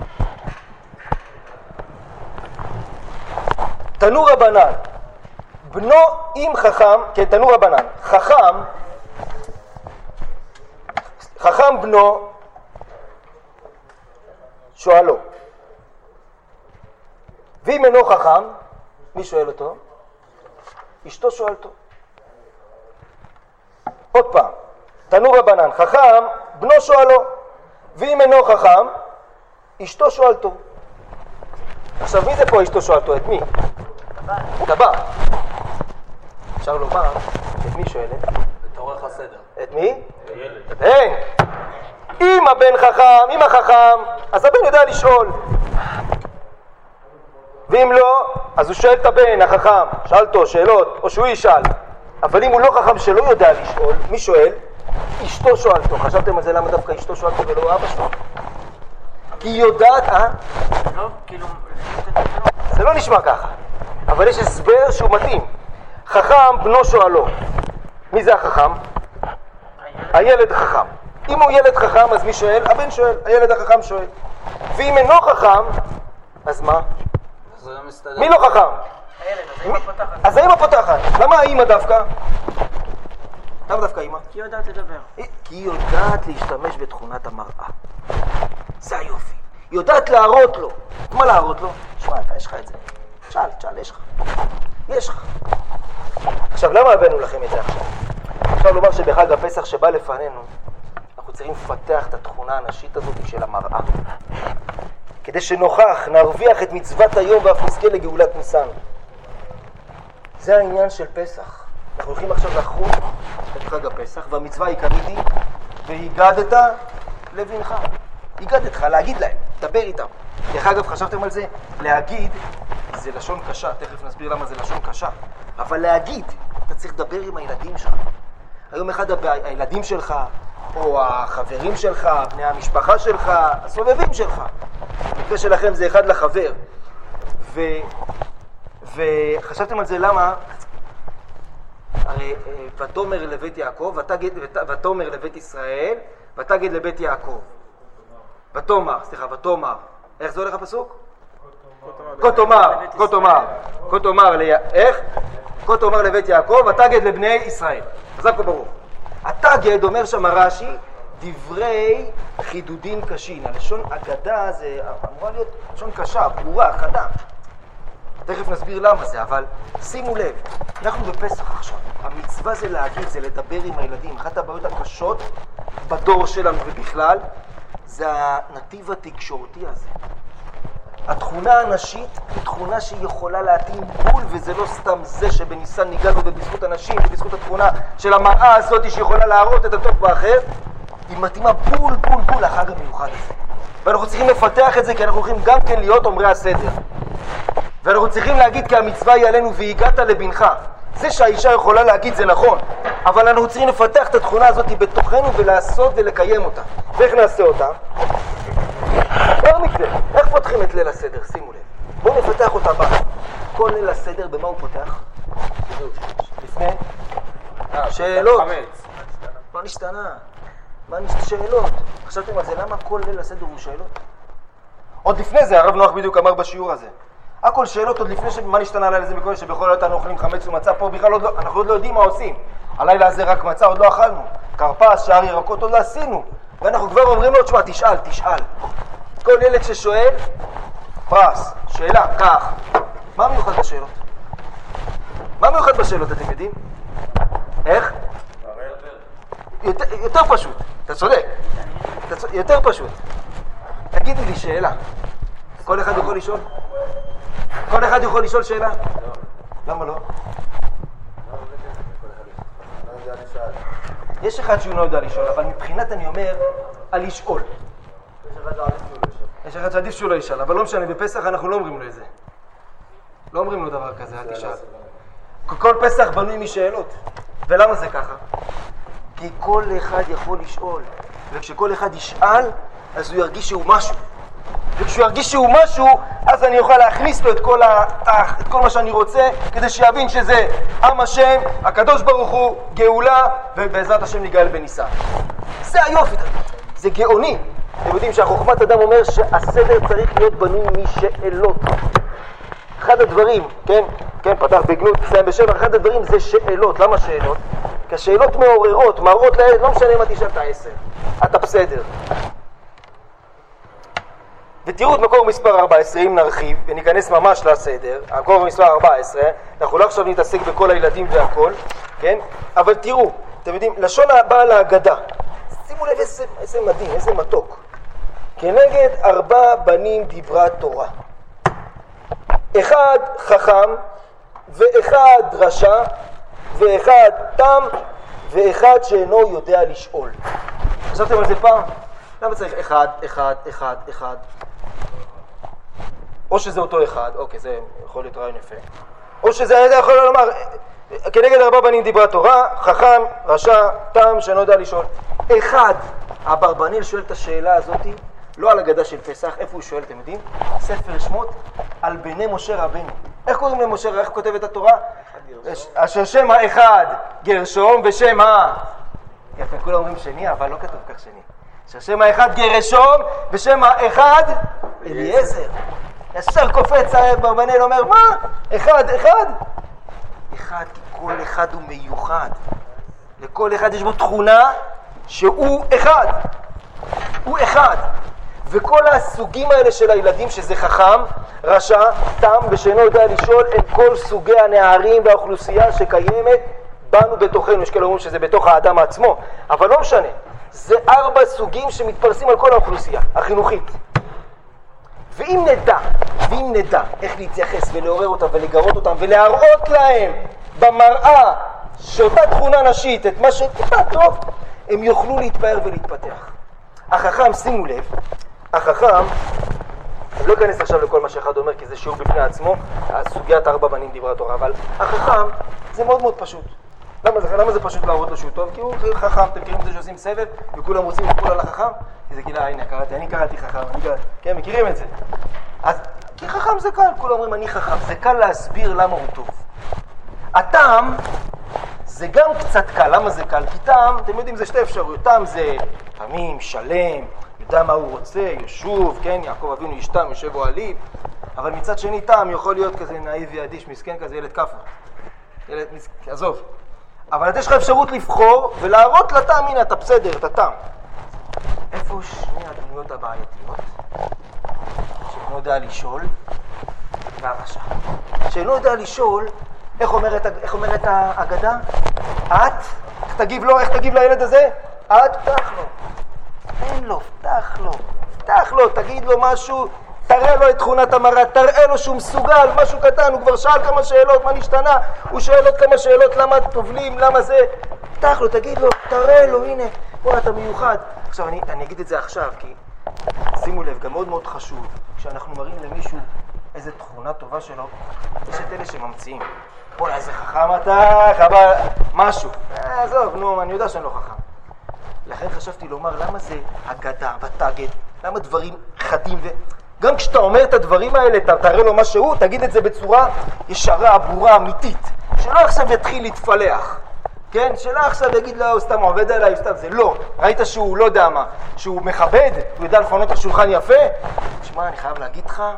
תנו רבנן, בנו עם חכם, כן, תנו רבנן, חכם בנו שואלו. ואם אינו חכם, מי שואל אותו? אשתו שואלתו. עוד פעם, תנו רבנן, חכם, בנו שואלו. ואם אינו חכם, אשתו שואלתו. עכשיו, מי זה פה אשתו שואלתו? את מי? את הבא. אפשר לומר, את מי שואלת?
את עורך הסדר.
את מי?
הילד.
אין. אם הבן חכם, אם החכם, אז הבן יודע לשאול. ואם לא, אז הוא שואל את הבן החכם, שאל אותו שאלות, או שהוא ישאל. אבל אם הוא לא חכם שלא יודע לשאול, מי שואל? אשתו שואלתו. חשבתם על זה למה דווקא אשתו שואלתו ולא אבא שלו? כי היא יודעת,
לא, כאילו...
זה לא נשמע ככה, אבל יש הסבר שהוא מתאים. חכם בנו שואלו. מי זה החכם? הילד חכם. אם הוא ילד חכם, אז מי שואל? הבן שואל, הילד החכם שואל. ואם אינו חכם, אז מה?
זה לא מסתדר.
מי לא חכם?
הילד, אז האמא פותחת.
אז האמא פותחת. למה האמא דווקא? למה דווקא האמא?
כי היא יודעת לדבר.
כי היא יודעת להשתמש בתכונת המראה. זה היופי. היא יודעת להראות לו. מה להראות לו? שמע, אתה, יש לך את זה. תשאל, יש לך. יש לך. עכשיו, למה הבאנו לכם את זה עכשיו? אפשר לומר שבחג הפסח שבא לפנינו, אנחנו צריכים לפתח את התכונה הנשית הזאת של המראה. כדי שנוכח, נרוויח את מצוות היום ואף נזכה לגאולת ניסן. זה העניין של פסח. אנחנו הולכים עכשיו לחוג את חג הפסח, והמצווה העיקרית היא, והגדת לבנך. הגדתך, להגיד להם, דבר איתם. דרך אגב, חשבתם על זה? להגיד זה לשון קשה, תכף נסביר למה זה לשון קשה. אבל להגיד, אתה צריך לדבר עם הילדים שלך. היום אחד הילדים שלך, או החברים שלך, בני המשפחה שלך, הסובבים שלך. במקרה שלכם זה אחד לחבר. וחשבתם על זה למה? הרי ותאמר לבית יעקב, ותאמר לבית ישראל, ותגיד לבית יעקב. ותאמר. איך זה הולך הפסוק? כה תאמר, איך? כה תאמר לבית יעקב, ותגיד לבני ישראל. חזק וברוך. התגד אומר שם רש"י, דברי חידודים קשים. הלשון אגדה זה אמורה להיות לשון קשה, ברורה, חדה. תכף נסביר למה זה, אבל שימו לב, אנחנו בפסח עכשיו. המצווה זה להגיד, זה לדבר עם הילדים. אחת הבעיות הקשות בדור שלנו ובכלל, זה הנתיב התקשורתי הזה. התכונה הנשית היא תכונה שהיא יכולה להתאים בול, וזה לא סתם זה שבניסן ניגענו ובזכות אנשים ובזכות התכונה של המראה הזאת שיכולה להראות את הטוב באחר, היא מתאימה בול לחג המיוחד הזה. ואנחנו צריכים לפתח את זה כי אנחנו הולכים גם כן להיות אומרי הסדר. ואנחנו צריכים להגיד כי המצווה היא עלינו והגעת לבנך. זה שהאישה יכולה להגיד זה נכון, אבל אנחנו צריכים לפתח את התכונה הזאת בתוכנו ולעשות ולקיים אותה. ואיך נעשה אותה? כבר מקרה. איך פותחים את ליל הסדר? שימו לב. בואו נפתח אותה בה. כל ליל הסדר במה הוא פותח? לפני? שאלות. מה נשתנה? שאלות. חשבתם על זה? למה כל ליל הסדר הוא שאלות? עוד לפני זה, הרב נוח בדיוק אמר בשיעור הזה. הכל שאלות עוד לפני מה נשתנה עליי לזה מקודם שבכל לילה אנו אוכלים חמץ ומצה פה בכלל עוד לא, אנחנו עוד לא יודעים מה עושים. הלילה הזה רק מצה עוד לא אכלנו. כרפס, שער ירקות עוד לא עשינו. ואנחנו כבר אומרים לו, תשמע, תשאל. כל ילד ששואל, פרס, שאלה, כך. מה מיוחד בשאלות? מה מיוחד בשאלות, אתם יודעים? איך? יותר פשוט, אתה צודק. יותר פשוט. תגידי לי שאלה. כל אחד יכול לשאול? כל אחד יכול לשאול שאלה? למה לא? יש אחד שהוא לא יודע לשאול, אבל מבחינת אני אומר, על לשאול. יש אחד שעדיף שהוא לא ישאל, אבל לא משנה, בפסח אנחנו לא אומרים לו את זה. לא אומרים לו דבר כזה, אל תשאל. כל פסח בנוי משאלות. ולמה זה ככה? כי כל אחד יכול לשאול. וכשכל אחד ישאל, אז הוא ירגיש שהוא משהו. וכשהוא ירגיש שהוא משהו, אז אני אוכל להכניס לו את כל מה שאני רוצה, כדי שיבין שזה עם השם, הקדוש ברוך הוא, גאולה, ובעזרת השם ניגאל בניסן. זה היופי, זה גאוני. אתם יודעים שהחוכמת אדם אומר שהסדר צריך להיות בנוי משאלות. אחד הדברים, כן, פתח בגנות, תסיים בשבע, אחד הדברים זה שאלות. למה שאלות? כי השאלות מעוררות, מראות לילד, לא משנה מה תשאל את 10. אתה בסדר. ותראו את מקור מספר 14, אם נרחיב וניכנס ממש לסדר, מקור מספר 14, אנחנו לא עכשיו נתעסק בכל הילדים והכל, כן? אבל תראו, אתם יודעים, לשון הבאה להגדה, שימו לב איזה מדהים, איזה מתוק. כנגד 4 בנים דיברה תורה. אחד חכם, ואחד רשע, ואחד תם, ואחד שאינו יודע לשאול. חשבתם על זה פעם? למה צריך אחד? או שזה אותו אחד, אוקיי, זה יכול להיות רעיון יפה. או שזה היה יכול לומר, כנגד ארבע בנים דיברה תורה, חכם, רשע, תם, שאינו יודע לשאול. אחד, אברבנאל שואל את השאלה הזאת, לא על הגדה של פסח, איפה הוא שואל, אתם יודעים? ספר שמות, על בני משה רבנו. איך קוראים למשה רבנו? איך כותבת התורה? אשר שם האחד גרשום ושם יפה, כולם אומרים שני, אבל לא כתוב כך שני. אשר שם האחד גרשום ושם האחד אליעזר. ישר קופץ אברבנאל אומר, מה? אחד, כי כל אחד הוא מיוחד. לכל אחד יש בו תכונה שהוא אחד. הוא אחד. וכל הסוגים האלה של הילדים, שזה חכם, רשע, תם ושאינו יודע לשאול, הם כל סוגי הנערים והאוכלוסייה שקיימת בנו בתוכנו. יש כאלה אומרים שזה בתוך האדם עצמו, אבל לא משנה. זה 4 סוגים שמתפרסים על כל האוכלוסייה החינוכית. ואם נדע איך להתייחס ולעורר אותם ולגרות אותם ולהראות להם במראה שאותה תכונה נשית, את מה שטיפה טוב, הם יוכלו להתפאר ולהתפתח. החכם, שימו לב, החכם, אני לא אכנס עכשיו לכל מה שאחד אומר, כי זה שיעור בפני עצמו, סוגיית 4 בנים דיברה תורה, אבל החכם זה מאוד מאוד פשוט. למה זה פשוט להראות לו שהוא טוב? כי הוא חכם, אתם מכירים את זה שעושים סבב וכולם רוצים לקרוא על החכם? כי זה כאילו, הנה, אני קראתי חכם, כן, מכירים את זה. אז, כי חכם זה קל, כולם אומרים אני חכם, זה קל להסביר למה הוא טוב. הטעם זה גם קצת קל, למה זה קל? כי טעם, אתם יודעים, זה 2 אפשרויות, טעם זה תמים, שלם, יודע מה הוא רוצה, ישוב, כן, יעקב אבינו ישתם, יושב אוהליו, אבל מצד שני טעם יכול להיות כזה נאיבי אדיש, מסכן כזה, ילד כפה. ילד מסכן, עזוב. אבל יש לך אפשרות לבחור ולהראות לטעם, הנה, אתה בסדר, אתה טעם. איפה שני הדמויות הבעייתיות? שאינו יודע לשאול, והרשע. שאינו יודע לשאול, איך אומרת האגדה? איך תגיב לילד הזה? פתח לו. תן לו, פתח לו, תגיד לו משהו, תראה לו את תכונת המראה, תראה לו שהוא מסוגל, משהו קטן, הוא כבר שאל כמה שאלות, מה נשתנה? הוא שואל עוד כמה שאלות, למה טובלים, למה זה? פתח לו, תגיד לו, תראה לו, הנה, בוא, אתה מיוחד. עכשיו, אני אגיד את זה עכשיו, כי שימו לב, גם מאוד מאוד חשוב, כשאנחנו מראים למישהו איזה תכונה טובה שלו, יש את אלה שממציאים. בוא, איזה חכם אתה, חבל, משהו. עזוב, נו, אני יודע שאני לא חכם. לכן חשבתי לומר, למה זה אגדה ותגד? למה דברים חדים גם כשאתה אומר את הדברים האלה, תראה לו משהו, תגיד את זה בצורה ישרה, ברורה, אמיתית. שלא עכשיו יתחיל להתפלח. כן? שלא עכשיו יגיד לו, סתם עובד עליי, סתם זה. לא. ראית שהוא לא יודע מה, שהוא מכבד, הוא יודע לפנות את השולחן יפה. תשמע, אני חייב להגיד לך,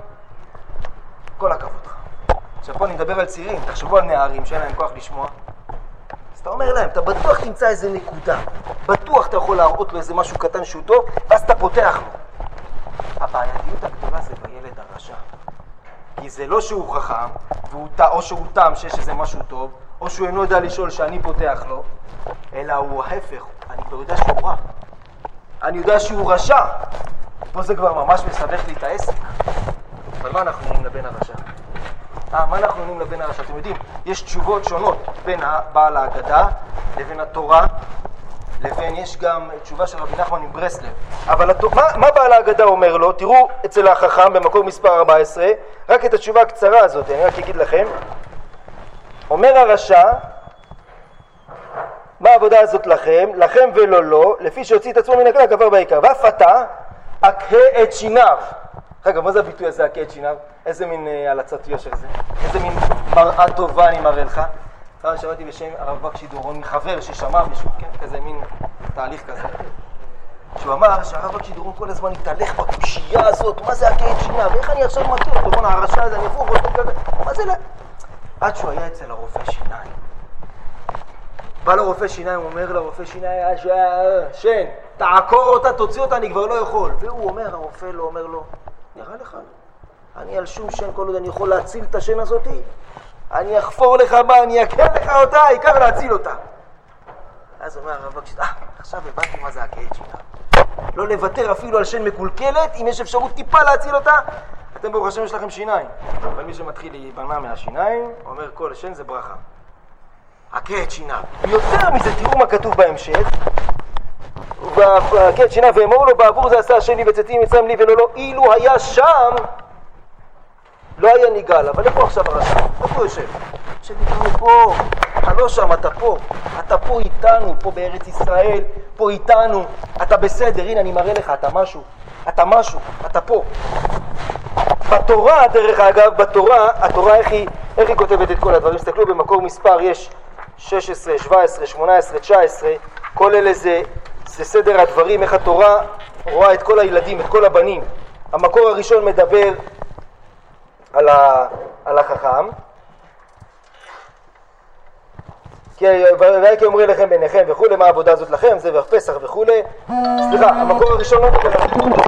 כל הכבוד לך. עכשיו פה אני מדבר על צעירים, תחשבו על נערים שאין להם כוח לשמוע. אז אתה אומר להם, אתה בטוח תמצא איזה נקודה. בטוח אתה יכול להראות לו איזה משהו קטן שהוא טוב, ואז אתה פותח לו. הבעייתיות הגדולה זה בילד הרשע. כי זה לא שהוא חכם, או שהוא תם שיש איזה משהו טוב, או שהוא אינו יודע לשאול שאני פותח לו, אלא הוא ההפך, אני כבר יודע שהוא רע. אני יודע שהוא רשע. פה זה כבר ממש מסבך לי את העסק. אבל מה אנחנו עונים לבן הרשע? מה אנחנו עונים לבן הרשע? אתם יודעים, יש תשובות שונות בין בעל ההגדה לבין התורה, לבין יש גם תשובה של רבי נחמן עם ברסלב. אבל מה בעל ההגדה אומר לו? תראו אצל החכם במקור מספר 14, רק את התשובה הקצרה הזאת, אני רק אגיד לכם. אומר הרשע, מה העבודה הזאת לכם? לכם ולא לא, לפי שהוציא את עצמו מן הכלל גבר בעיקר. ואף אתה, אקהה את שיניו. רגע, מה זה הביטוי הזה, אקהה את שיניו? איזה מין הלצת יושר זה? איזה מין מראה טובה אני מראה לך? שמעתי בשם הרב בקשי דורון מחבר ששמע משהו, כן? כזה מין תהליך כזה. שהוא אמר שהרב בקשי דורון כל הזמן התהלך בקושייה הזאת, מה זה אקהה את שיניו? ואיך אני עכשיו מכיר אותו? בוא נערשה הזה, אני אפוך אותו כזה, מה זה לה? עד שהוא היה אצל הרופא שיניים. בא לרופא שיניים, הוא אומר לרופא שיניים, שן, תעקור אותה, תוציא אותה, אני כבר לא יכול. והוא אומר, הרופא לא אומר לו, נראה לך, אני על שום שן כל עוד אני יכול להציל את השן הזאת, אני אחפור לך בה, אני אקר לך אותה, העיקר להציל אותה. אז אומר הרב בקשי, עכשיו הבנתי מה זה אקהה את שיניו. לא לוותר אפילו על שן מקולקלת, אם יש אפשרות טיפה להציל אותה, אתם ברוך השם יש לכם שיניים. אבל מי שמתחיל להיבנה מהשיניים, אומר כל שן זה ברכה. אקהה את שיניו. יותר מזה, תראו מה כתוב בהמשך. אקהה את שיניו ואמור לו, בעבור זה עשה השם לי וצאתי מצרים לי ולא לא, אילו היה שם, לא היה נגאל, אבל איפה עכשיו הרשע? איפה הוא יושב? יושב איתנו פה, אתה לא שם, אתה פה. אתה פה איתנו, פה בארץ ישראל, פה איתנו. אתה בסדר, הנה אני מראה לך, אתה משהו. אתה משהו, אתה פה. בתורה, דרך אגב, בתורה, התורה איך היא כותבת את כל הדברים? תסתכלו במקור מספר, יש 16, 17, 18, 19, כל אלה זה סדר הדברים, איך התורה רואה את כל הילדים, את כל הבנים. המקור הראשון מדבר על החכם. והייתי אומר לכם ביניכם וכולי, מה העבודה הזאת לכם, זה פסח וכולי. סליחה, המקור הראשון לא מדבר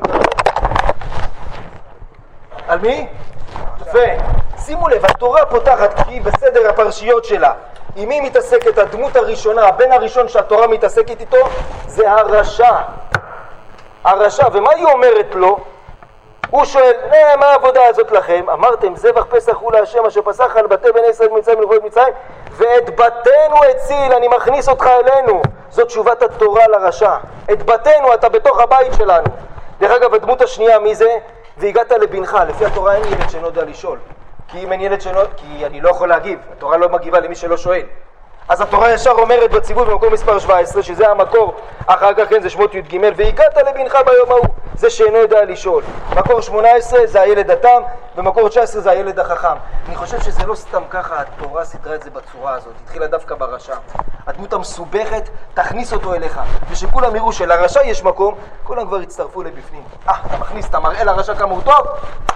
על מי? יפה. שימו לב, התורה פותחת כי בסדר הפרשיות שלה. עם מי מתעסקת הדמות הראשונה, הבן הראשון שהתורה מתעסקת איתו, זה הרשע. הרשע, ומה היא אומרת לו? הוא שואל, מה העבודה הזאת לכם? אמרתם, זבח פסח הוא להשם אשר פסח על בתי בני ישראל במצרים ולגבולות מצרים, ואת בתינו הציל, אני מכניס אותך אלינו. זאת תשובת התורה לרשע. את בתינו, אתה בתוך הבית שלנו. דרך אגב, הדמות השנייה, מי זה? והגעת לבנך, לפי התורה אין ילד שאינו יודע לשאול. כי אם אין ילד שאינו, כי אני לא יכול להגיב, התורה לא מגיבה למי שלא שואל. אז התורה ישר אומרת בציווי במקור מספר 17, שזה המקור, אחר כך כן זה שמות י' ג', והגעת לבנך ביום ההוא, זה שאינו יודע לשאול. מקור 18 זה הילד התם, ומקור 19 זה הילד החכם. אני חושב שזה לא סתם ככה, התורה סדרה את זה בצורה הזאת, התחילה דווקא ברשע. הדמות המסובכת, תכניס אותו אליך, ושכולם יראו שלרשע יש מקום, כולם כבר יצטרפו לבפנים. אתה מכניס, אתה מראה לרשע כמה הוא טוב.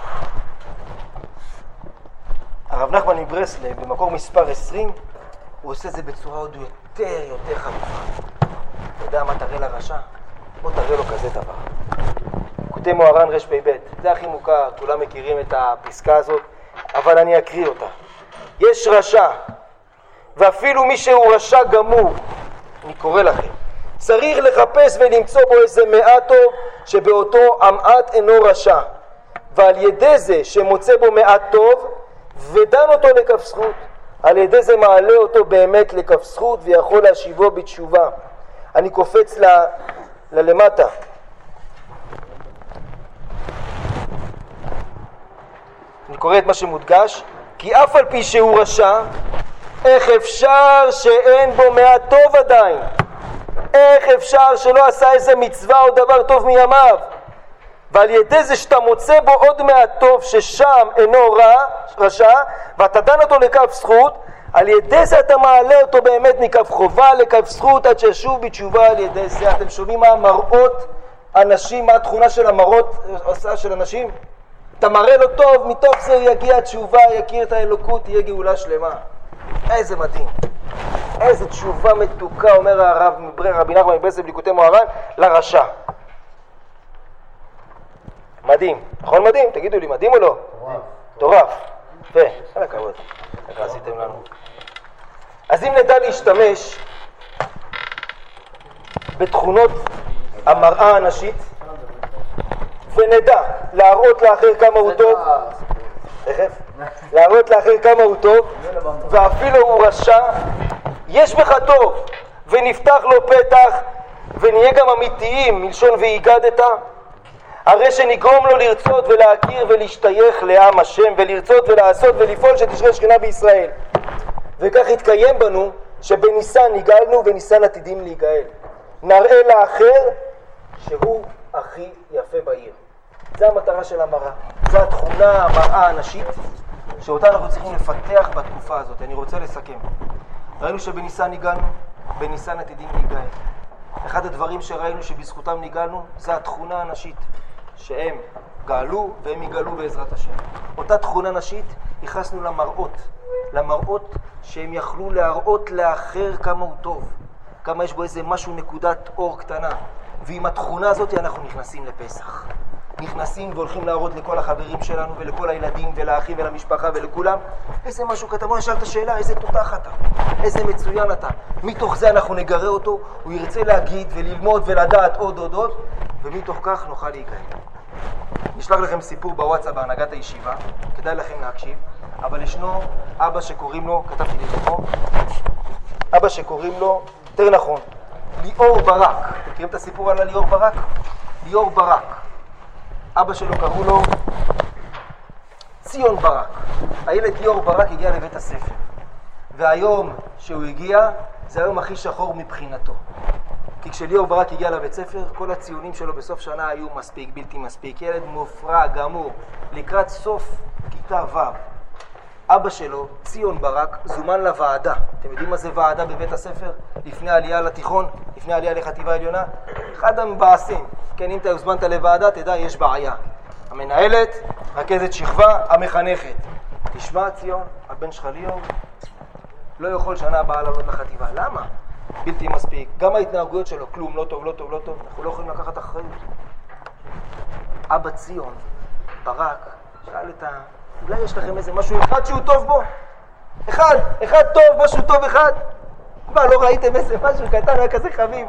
הרב נחמן מברסלב, במקור מספר 20, הוא עושה זה בצורה עוד יותר חריפה. אתה יודע מה תראה לרשע? בוא תראה לו כזה דבר. כותב מוהר"ן רפ"ב, זה הכי מוכר, כולם מכירים את הפסקה הזאת, אבל אני אקריא אותה. יש רשע, ואפילו מי שהוא רשע גמור, אני קורא לכם, צריך לחפש ולמצוא בו איזה מעט טוב, שבאותו המעט אינו רשע, ועל ידי זה שמוצא בו מעט טוב, ודן אותו לכף זכות, על ידי זה מעלה אותו באמת לכף זכות ויכול להשיבו בתשובה. אני קופץ ללמטה. אני קורא את מה שמודגש. כי אף על פי שהוא רשע, איך אפשר שאין בו מעט טוב עדיין? איך אפשר שלא עשה איזה מצווה או דבר טוב מימיו? ועל ידי זה שאתה מוצא בו עוד מעט טוב ששם אינו רשע, ואתה דן אותו לכף זכות, על ידי זה אתה מעלה אותו באמת מכף חובה לכף זכות עד שישוב בתשובה. על ידי זה אתם שומעים מה המראות אנשים, מה התכונה של המראות עושה של אנשים? אתה מראה לו טוב, מתוך זה יגיע תשובה, יכיר את האלוקות, תהיה גאולה שלמה. איזה מדהים, איזה תשובה מתוקה, אומר רבי נחמן מברסלב ליקוטי מוהר"ן, לרשע. מדהים, נכון מדהים? תגידו לי, מדהים או לא? מטורף. יפה, כל הכבוד. איך עשיתם לנו? אז אם נדע להשתמש בתכונות המראה הנשית, ונדע להראות לאחר כמה הוא טוב, להראות לאחר כמה הוא טוב, ואפילו הוא רשע, יש בך טוב, ונפתח לו פתח, ונהיה גם אמיתיים, מלשון והיגדת, הרי שנגרום לו לרצות ולהכיר ולהשתייך לעם השם, ולרצות ולעשות ולפעול שתשרה שכינה בישראל. וכך יתקיים בנו שבניסן ניגאלנו וניסן עתידים להיגאל. נראה לאחר שהוא הכי יפה בעיר. זה המטרה של המראה. זו התכונה, המראה הנשית, שאותה אנחנו צריכים לפתח בתקופה הזאת. אני רוצה לסכם. ראינו שבניסן ניגאלנו, בניסן עתידים להיגאל. אחד הדברים שראינו שבזכותם ניגאלנו, זה התכונה הנשית. שהם גאלו והם יגאלו בעזרת השם. אותה תכונה נשית ייחסנו למראות שהם יכלו להראות לאחר כמה הוא טוב, כמה יש בו איזה משהו, נקודת אור קטנה. ועם התכונה הזאת אנחנו נכנסים לפסח. נכנסים והולכים להראות לכל החברים שלנו ולכל הילדים ולאחים ולמשפחה ולכולם איזה משהו קטן. בוא נשאל את השאלה, איזה תותח אתה, איזה מצוין אתה. מתוך זה אנחנו נגרה אותו, הוא ירצה להגיד וללמוד ולדעת עוד, ומתוך כך נוכל להיגאל. נשלח לכם סיפור בוואטסאפ בהנהגת הישיבה, כדאי לכם להקשיב, אבל ישנו אבא שקוראים לו, כתבתי לי פה, אבא שקוראים לו, יותר נכון, ליאור ברק. אתם מכירים את הסיפור על ליאור ברק? ליאור ברק. אבא שלו קראו לו ציון ברק. הילד ליאור ברק הגיע לבית הספר. והיום שהוא הגיע, זה היום הכי שחור מבחינתו. כי כשליאור ברק הגיע לבית ספר, כל הציונים שלו בסוף שנה היו מספיק, בלתי מספיק. ילד מופרע, גמור. לקראת סוף כיתה ו', אבא שלו, ציון ברק, זומן לוועדה. אתם יודעים מה זה ועדה בבית הספר? לפני העלייה לתיכון, לפני העלייה לחטיבה העליונה? אחד המבאסים. כן, אם אתה הוזמנת לוועדה, תדע, יש בעיה. המנהלת, רכזת שכבה, המחנכת. תשמע, ציון, הבן שלך ליאור לא יכול שנה הבאה לעלות לחטיבה. למה? בלתי מספיק. גם ההתנהגויות שלו, כלום, לא טוב, לא טוב, לא טוב. אנחנו לא יכולים לקחת אחריות. אבא ציון ברק שאל את אולי יש לכם איזה משהו אחד שהוא טוב בו? אחד טוב, משהו טוב אחד? מה, לא ראיתם איזה משהו קטן, היה כזה חביב?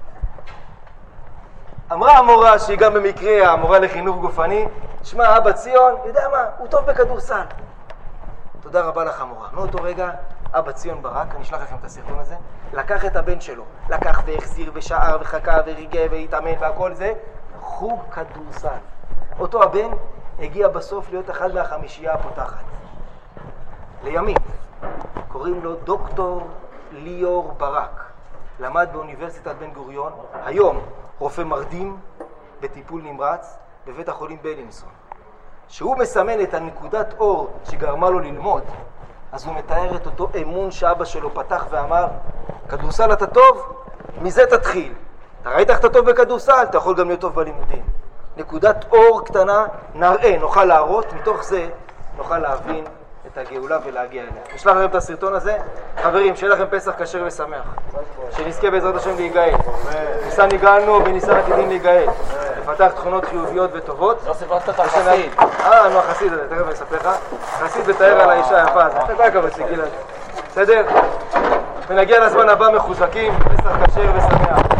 אמרה המורה, שהיא גם במקרה המורה לחינוך גופני, שמע, אבא ציון, יודע מה, הוא טוב בכדורסל. תודה רבה לך המורה. מאותו רגע, אבא ציון ברק, אני אשלח לכם את הסרטון הזה, לקח את הבן שלו, לקח והחזיר ושער וחכה וריגה והתאמן והכל זה, חוג כדורסל. אותו הבן הגיע בסוף להיות אחד מהחמישייה הפותחת. לימים, קוראים לו דוקטור ליאור ברק. למד באוניברסיטת בן גוריון, היום רופא מרדים בטיפול נמרץ בבית החולים בלינסון. שהוא מסמן את הנקודת אור שגרמה לו ללמוד, אז הוא מתאר את אותו אמון שאבא שלו פתח ואמר, כדורסל אתה טוב? מזה תתחיל. אתה ראית איך אתה טוב בכדורסל? אתה יכול גם להיות טוב בלימודים. נקודת אור קטנה, נראה, נוכל להראות, מתוך זה נוכל להבין את הגאולה ולהגיע אליה. נשלח לכם את הסרטון הזה. חברים, שיהיה לכם פסח כשר ושמח. שנזכה בעזרת השם להיגאל. ניסן הגענו וניסן עתידים להיגאל. לפתח תכונות חיוביות וטובות.
לא סיפרת את החסיד.
נו, החסיד הזה, תכף אני אספר לך. חסיד מתאר על האישה היפה הזאת. אתה כל הכבוד שגילה. בסדר? ונגיע לזמן הבא מחוזקים, פסח כשר ושמח.